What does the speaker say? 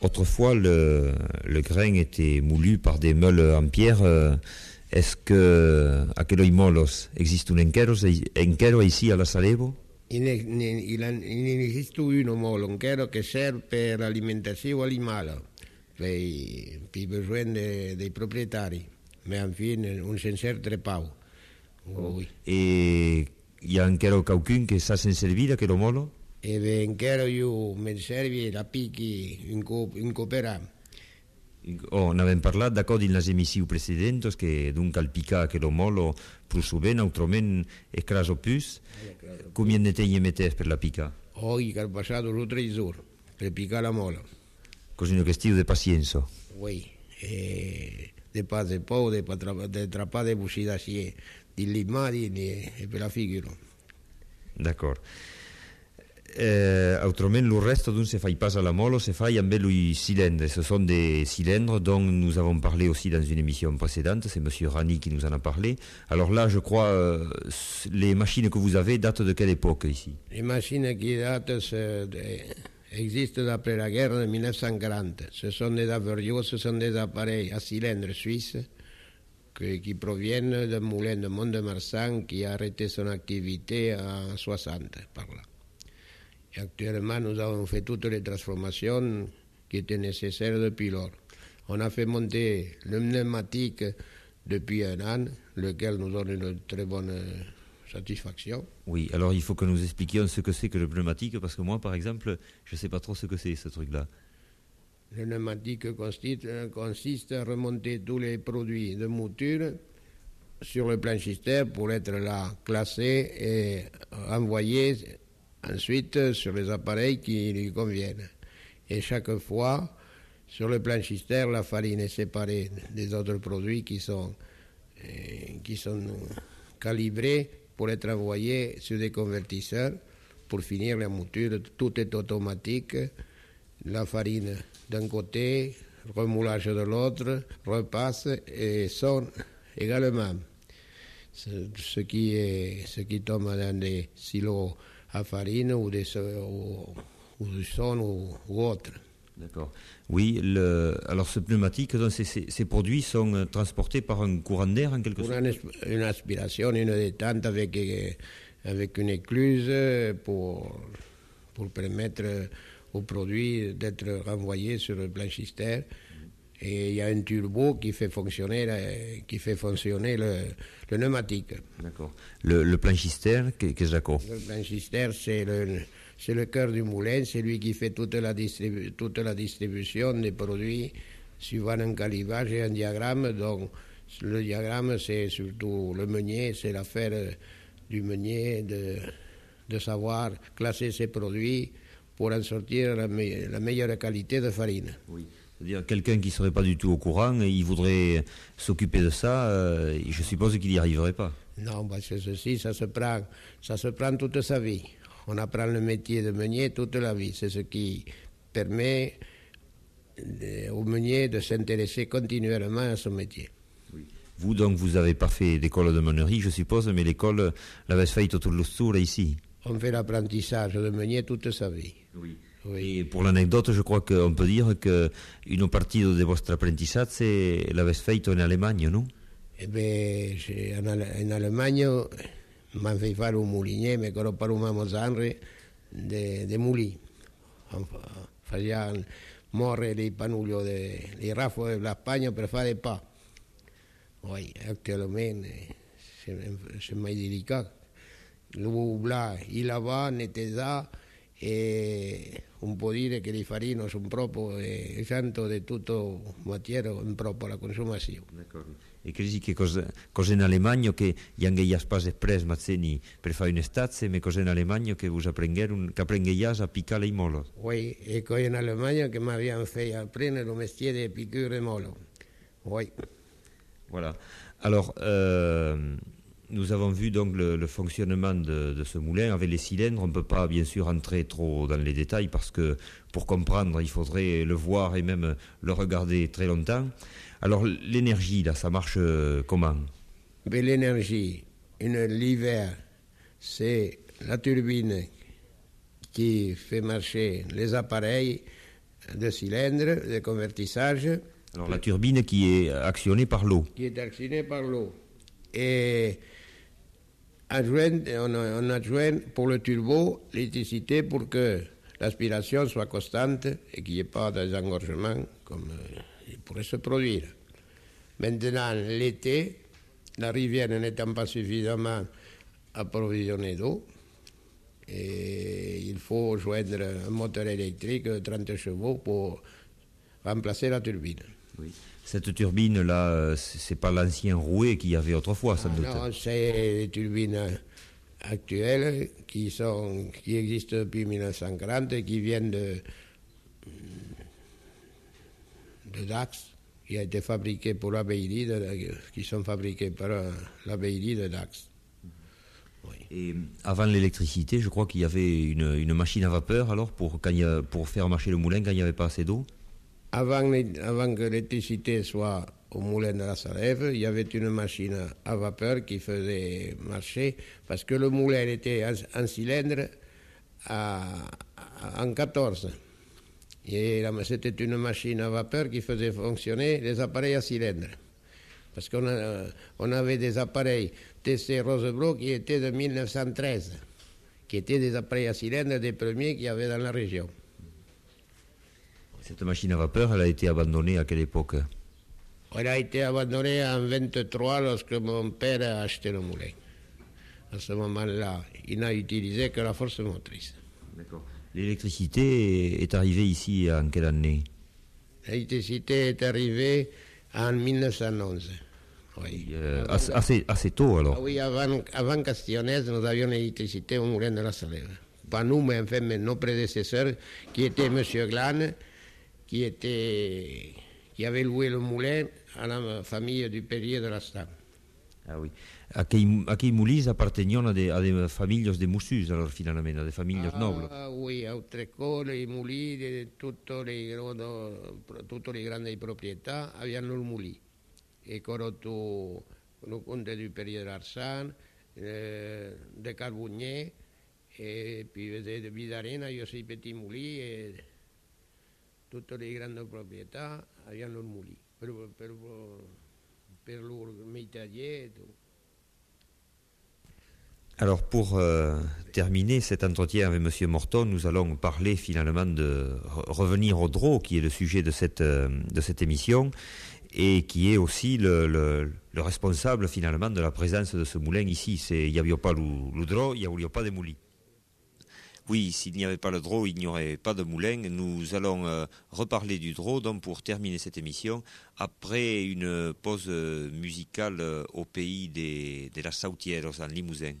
Autrefois, le grain était moulu par des meules en pierre. Est-ce que a quello molos existe un enquero ici à la Salevo? In esiste uno molonchero che serve per l'alimentazione animale, per i besoin dei proprietari, mais enfin un sencer trepau. Oui. Et il y a enquero caucun que ça s'en servir, quello molo? E enquero io mi servi la picchi in coopera. On avait parlat d'acord in les emissions precedentes que donc al picar quello molo plus souvent, autrement ecraso plus. Combien de temps y mettez per la pica? Oggi che è passato 2 o 3 giorni per piccare la mola. Così una questione di pazienza. Oui, de pas de pau, de trappare de buscida si di limari e per la figura. D'accord. Autrement, le reste donc se fait pas à la molo, se fait en bel cylindres. Ce sont des cylindres dont nous avons parlé aussi dans une émission précédente. C'est Monsieur Rani qui nous en a parlé. Alors là, je crois, les machines que vous avez datent de quelle époque ici? Les machines qui datent existent après la guerre de 1940. Ce sont des averios, ce sont des appareils à cylindres suisses qui proviennent d'un moulin de Mont-de-Marsan qui a arrêté son activité en 60 par là. Et actuellement, nous avons fait toutes les transformations qui étaient nécessaires depuis lors. On a fait monter le pneumatique depuis 1 an, lequel nous donne une très bonne satisfaction. Oui, alors il faut que nous expliquions ce que c'est que le pneumatique, parce que moi, par exemple, je ne sais pas trop ce que c'est, ce truc-là. Le pneumatique consiste à remonter tous les produits de mouture sur le blanchisseur pour être là classés et envoyés ensuite sur les appareils qui lui conviennent. Et chaque fois, sur le blanchisseur, la farine est séparée des autres produits qui sont calibrés pour être envoyés sur des convertisseurs. Pour finir la mouture, tout est automatique. La farine d'un côté, remoulage de l'autre, repasse et sonne également. Ce qui tombe dans des silos à farine ou du son ou autre. D'accord. Oui, alors ce pneumatique, donc ces produits sont transportés par un courant d'air en quelque sorte? Une aspiration, une détente avec une écluse pour permettre aux produits d'être renvoyés sur le blanchisseur. Et il y a un turbo qui fait fonctionner le pneumatique. D'accord. Le blanchisseur, qu'est-ce que d'accord? Le blanchisseur, c'est le cœur du moulin, c'est lui qui fait toute la distribution des produits suivant un calibrage et un diagramme. Donc, le diagramme, c'est surtout le meunier, c'est l'affaire du meunier de savoir classer ses produits pour en sortir la meilleure qualité de farine. Oui. C'est-à-dire quelqu'un qui ne serait pas du tout au courant et il voudrait s'occuper de ça, je suppose qu'il n'y arriverait pas. Non, parce que ceci, ça se prend toute sa vie. On apprend le métier de meunier toute la vie. C'est ce qui permet au meunier de s'intéresser continuellement à son métier. Oui. Vous, donc, vous n'avez pas fait d'école de meunerie, je suppose, mais l'école l'avez faite autour de l'Ostura ici. On fait l'apprentissage de meunier toute sa vie. Oui. Oui. Et pour l'anecdote, je crois qu'on peut dire qu'une partie de votre apprentissage l'avez faite en Allemagne, non? Eh bien, en Allemagne, m'han fait faire un moulinier, mais que parlavamo sempre de mulí. Facevano morrere i panuglio dei rafoli dell'Spagna per fare pa. Poi, attualmente, si è mai dedicato. Lo bla, il lavà, netezà, e un po' dire che le farine sono proprio esatto di tutto matiera proprio alla consumazione. E credi che cosa in Alemagna che non pas espres mazzeni per fare un'estate, ma cosa in Alemagna che vous apprenghias a piccare i molo? Oui, e cosa in Alemagna che mi avevano fatto apprendere il mestiere di piccare i molo. Oui. Voilà. Alors, nous avons vu donc le fonctionnement de ce moulin avec les cylindres. On ne peut pas bien sûr entrer trop dans les détails parce que pour comprendre, il faudrait le voir et même le regarder très longtemps. Alors l'énergie, là, ça marche comment? Mais l'énergie, l'hiver, c'est la turbine qui fait marcher les appareils de cylindres, de convertissage. Alors la turbine qui est actionnée par l'eau. Qui est actionnée par l'eau. Et on adjoint pour le turbo l'électricité pour que l'aspiration soit constante et qu'il n'y ait pas de désengorgement comme il pourrait se produire. Maintenant, l'été, la rivière n'étant pas suffisamment approvisionnée d'eau, et il faut joindre un moteur électrique de 30 chevaux pour remplacer la turbine. Oui. Cette turbine-là, c'est pas l'ancien rouet qu'il y avait autrefois, sans doute. Non, c'est les turbines actuelles qui existent depuis 1940 et qui viennent de Dax, qui a été fabriqué pour l'abbaye qui sont fabriqués par l'abbaye de Dax. Oui. Et avant l'électricité, je crois qu'il y avait une machine à vapeur alors pour faire marcher le moulin quand il n'y avait pas assez d'eau. Avant que l'électricité soit au moulin de la Salève, il y avait une machine à vapeur qui faisait marcher, parce que le moulin était en cylindre en 14. Et c'était une machine à vapeur qui faisait fonctionner les appareils à cylindre. Parce qu'on avait des appareils TC Rosebro qui étaient de 1913, qui étaient des appareils à cylindre des premiers qu'il y avait dans la région. Cette machine à vapeur, elle a été abandonnée à quelle époque? Elle a été abandonnée en 1923 lorsque mon père a acheté le moulin. À ce moment-là, il n'a utilisé que la force motrice. D'accord. L'électricité est arrivée ici en quelle année? L'électricité est arrivée en 1911. Oui. Assez tôt alors. Ah oui, avant Castillonès, nous avions l'électricité au moulin de la Salève. Pas nous, mais enfin nos prédécesseurs, qui était M. Glane, qui avait loué le moulin à la famille du Perrier de la Stan. Ah oui. Aquei mulins appartenivano a dei famiglie de Mussus, allora finalmente, a dei famiglie nobili. Ah oui, a Utrecole, i mulini, tutte le grandi proprietà avevano il mulino. E Corotu, il conte du Perrier de l'Arsan, de Carbugné, et puis de Vidarena, io sei petit mulini, e tutte le grandi proprietà avevano il mulino. Per loro métallier et tout. Alors pour terminer cet entretien avec M. Morton, nous allons parler finalement revenir au Drô, qui est le sujet de cette émission, et qui est aussi le responsable finalement de la présence de ce moulin ici. Il n'y avait pas le Drô, il n'y avait pas de moulin. Oui, s'il n'y avait pas le Drô, il n'y aurait pas de moulin. Nous allons reparler du Drô donc pour terminer cette émission après une pause musicale au pays de las Sautieros en Limousin.